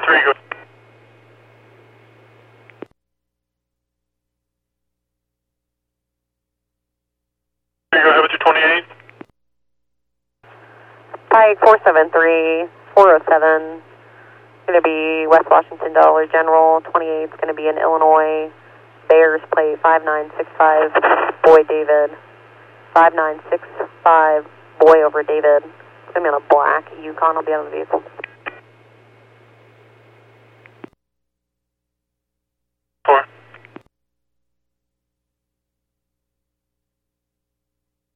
473, go. Here you go, have it to 28. Pike 473, 407. Going to be West Washington Dollar General. 28 is going to be in Illinois. Bears plate 5965, Boy David. 5965, Boy over David. It's going to be on a black Yukon. I'll be on the vehicle.